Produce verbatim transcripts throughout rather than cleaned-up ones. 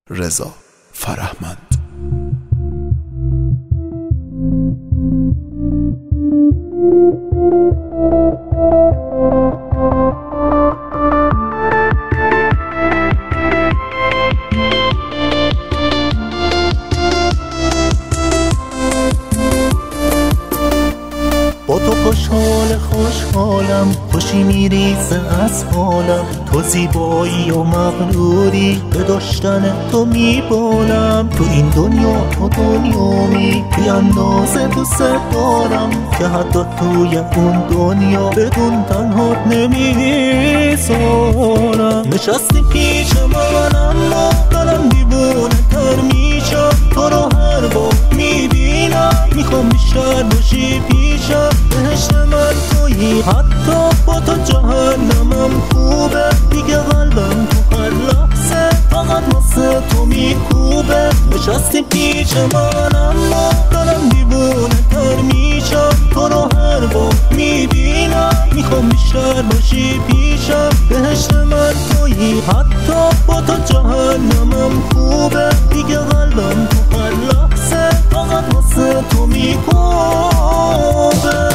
رضا فرهمند. با تو خوشحال خوشحالم، خوشی میریزه از حالم، تو زیبایی و مغروری، به داشتن تو میبالم. تو این دنیا تو دنیامی، بی اندازه دوست دارم که حتی توی اون دنیا بدون تنهات نمیذارم. نشستی پیش من اما دلم دیوونه تر میشم، تو رو هر بار میبینم میخوام بیشتر باشی پیشم. بهشت من تویی، حتی با تو جهنمم خوبه، دیگه قلبم تو هر لحظه فقط واسه تو میکوبه. نشستی پیش من اما دلم دیوونه تر میشم، تو رو هر بار میبینم میخوام بیشتر باشی پیشم. بهشت من تویی، حتی با تو جهنمم خوبه، دیگه قلبم تو هر لحظه فقط واسه تو میکوبه.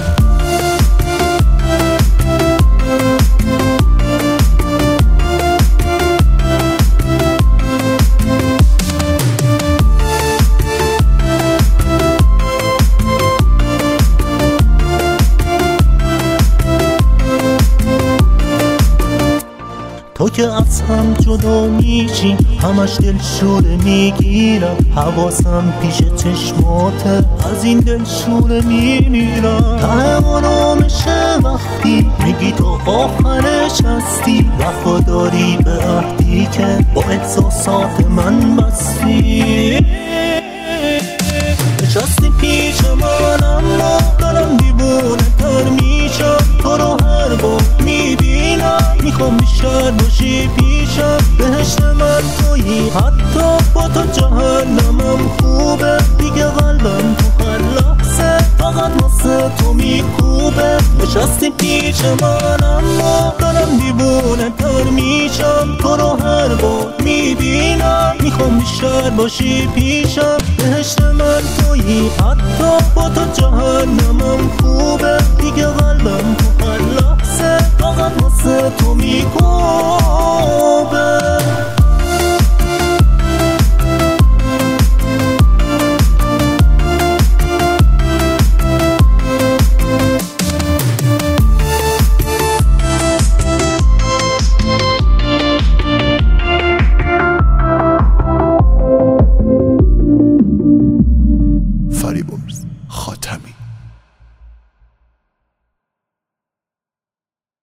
تو که از هم جدا میشی، همش دل شوره میگیرم، حواسم پیش چشماته، از این دل شوره میمیرم. ته آرامشه وقتی میگی تو آخرش هستی، وفاداری به عهدی که با احساسات من بستی. نشستی پیش من اما دلم دیوونه تر میشم، تو رو هر بار میبینم میخوام بیشتر باشی پیشم. بهشت من تویی، حتی با تو جهنمم خوبه، دیگه قلبم تو هر لحظه فقط واسه تو میکوبه. نشستی پیش من اما دلم دیوونه تر میشم، تو رو هر بار میبینم میخوام بیشتر باشی پیشم. بهشت من تویی، حتی با تو جهنمم خوبه، دیگه قلبم تو هر لحظه فقط واسه تو میکوبه. فریبرز خاتمی.